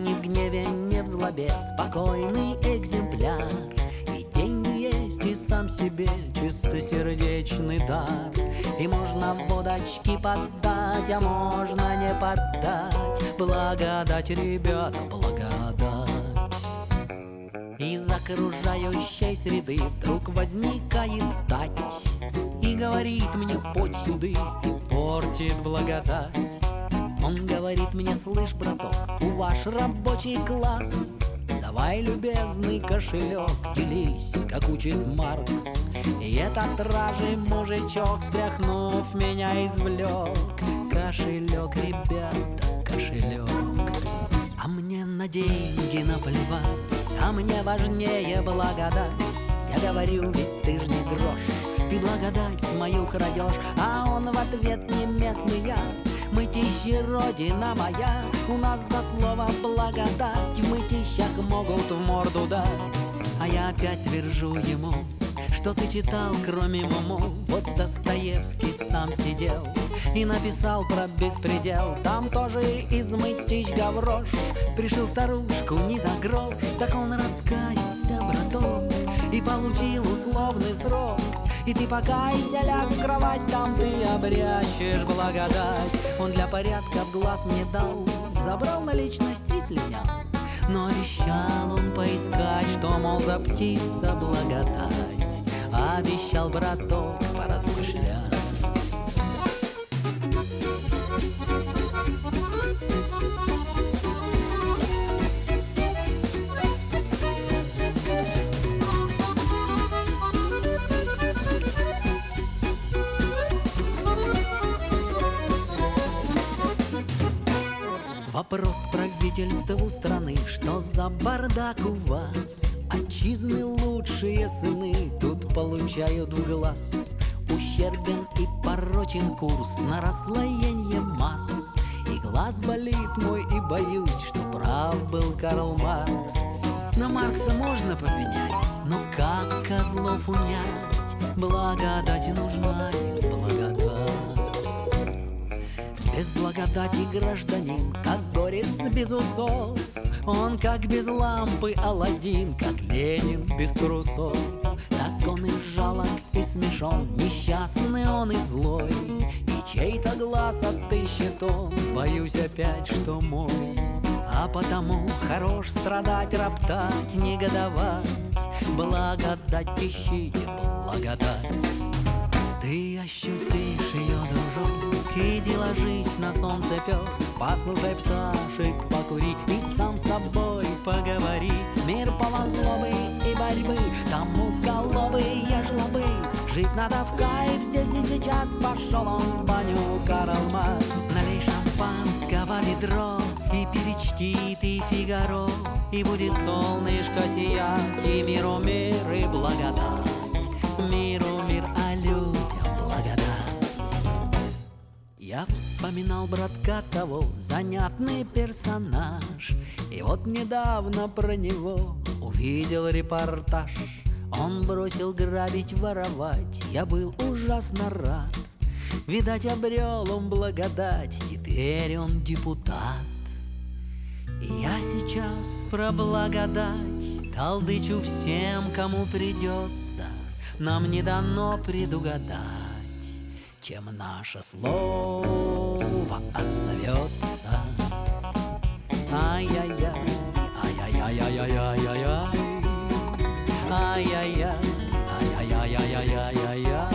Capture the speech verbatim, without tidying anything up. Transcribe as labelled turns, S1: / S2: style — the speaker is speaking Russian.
S1: Он ни в гневе, ни в злобе, спокойный экземпляр. И деньги есть, и сам себе чистосердечный дар. И можно водочки поддать, а можно не поддать. Благодать, ребята, благодать. Из окружающей среды вдруг возникает тать и говорит мне: подь сюды, и портит благодать. Он говорит мне: слышь, браток, у ваш рабочий класс, давай, любезный кошелек, делись, как учит Маркс. И этот ражий мужичок, встряхнув меня, извлек кошелек, ребята, кошелек. А мне на деньги наплевать, а мне важнее благодать. Я говорю: ведь ты ж не грош, ты благодать мою крадешь. А он в ответ: не местный я, мытищи, родина моя. У нас за слово благодать в мытищах могут в морду дать. А я опять твержу ему: что ты читал, кроме Муму? Вот Достоевский сам сидел и написал про беспредел. Там тоже из Мытищ Гаврош пришил старушку не за грош. Так он раскаялся, браток, и получил условный срок. И ты покайся, ляг в кровать, там ты обрящешь благодать. Он для порядка в глаз мне дал, забрал наличность и слинял. Но обещал он поискать, что, мол, за птица благодать. Обещал, браток, поразмышлять. Вопрос к правительству страны: что за бардак у вас? Отчизны лучшие сыны тут получают в глаз. Ущербен и порочен курс на расслоение масс. И глаз болит мой, и боюсь, что прав был Карл Маркс. На Маркса можно попенять, но как козлов унять? Благодать нужна, и благодать. Без благодати гражданин, как горец без усов. Он как без лампы Аладдин, как Ленин без трусов. Так он и жалок, и смешон, несчастный он и злой. И чей-то глаз отыщет он, боюсь опять, что мой. А потому хорош страдать, роптать, негодовать. Благодать ищите, благодать. Ты ощутишь ее, дружок, иди ложись на солнце пёк. Послушай пташек, покури и сам с собой поговори. Мир полон злобы и борьбы, там узколобые жлобы. Жить надо в кайф здесь и сейчас. Пошел он в баню, Карл Маркс. Налей шампанского ведро и перечти ты Фигаро. И будет солнышко сиять, и миру мир, и благодать. Миру мир, а людям благодать. Я вспоминал братка того, занятный персонаж. И вот недавно про него увидел репортаж. Он бросил грабить, воровать, я был ужасно рад. Видать, обрел он благодать, теперь он депутат. И я сейчас про благодать толдычу всем, кому придется. Нам не дано предугадать, чем наше слово отзовется. Ай-яй-яй, ай-яй-яй-яй-яй-яй, ай-яй-яй, ай-яй-яй-яй-яй-яй.